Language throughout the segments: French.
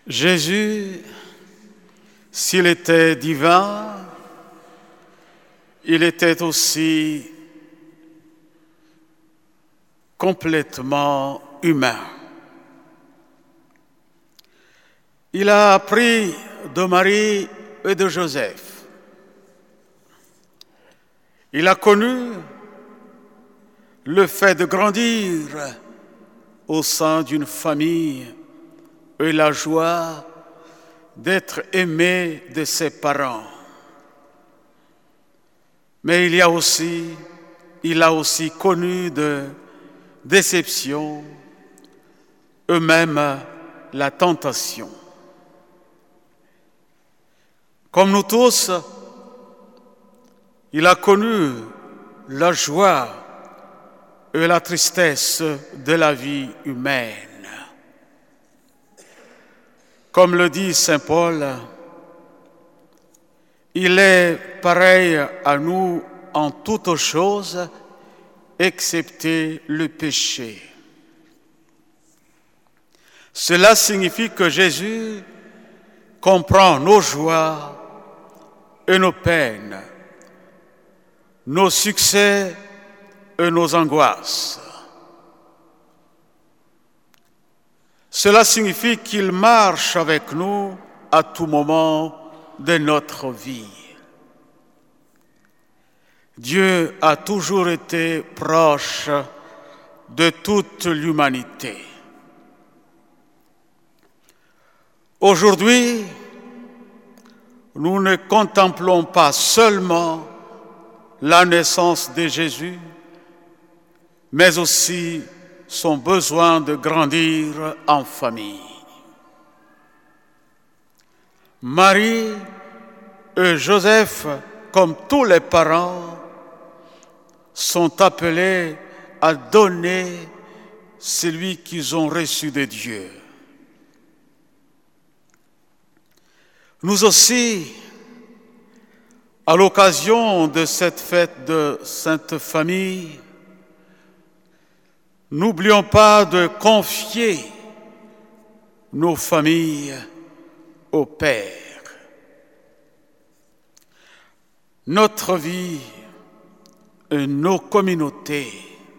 Jésus, s'il était divin, il était aussi complètement humain. Il a appris de Marie et de Joseph. Il a connu le fait de grandir au sein d'une famille et la joie d'être aimé de ses parents. Mais il a aussi connu de déception et même la tentation. Comme nous tous, il a connu la joie et la tristesse de la vie humaine. Comme le dit saint Paul, il est pareil à nous en toutes choses, excepté le péché. Cela signifie que Jésus comprend nos joies et nos peines, nos succès et nos angoisses. Cela signifie qu'il marche avec nous à tout moment de notre vie. Dieu a toujours été proche de toute l'humanité. Aujourd'hui, nous ne contemplons pas seulement la naissance de Jésus, mais aussi son besoin de grandir en famille. Marie et Joseph, comme tous les parents, sont appelés à donner celui qu'ils ont reçu de Dieu. Nous aussi, à l'occasion de cette fête de Sainte Famille, n'oublions pas de confier nos familles au Père. Notre vie et nos communautés,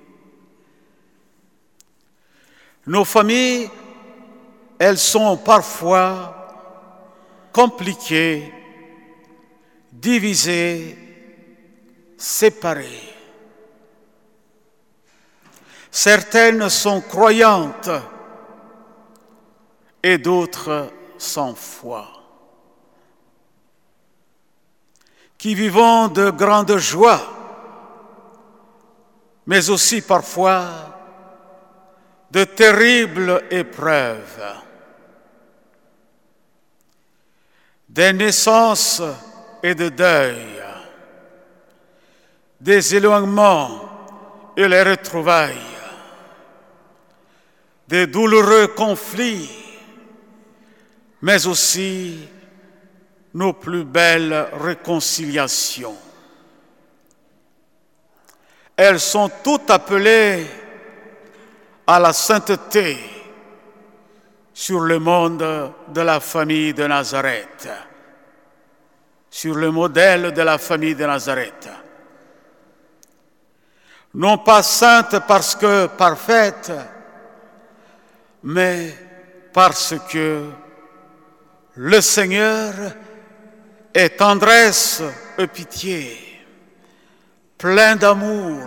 nos familles, elles sont parfois compliquées, divisées, séparées. Certaines sont croyantes et d'autres sans foi, qui vivons de grandes joies, mais aussi parfois de terribles épreuves, des naissances et de deuil, des éloignements et les retrouvailles, des douloureux conflits, mais aussi nos plus belles réconciliations. Elles sont toutes appelées à la sainteté sur le monde de la famille de Nazareth, sur le modèle de la famille de Nazareth. Non pas sainte parce que parfaite, mais parce que le Seigneur est tendresse et pitié, plein d'amour.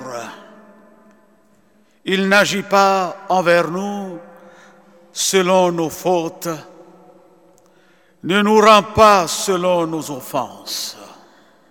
Il n'agit pas envers nous selon nos fautes, ne nous rend pas selon nos offenses.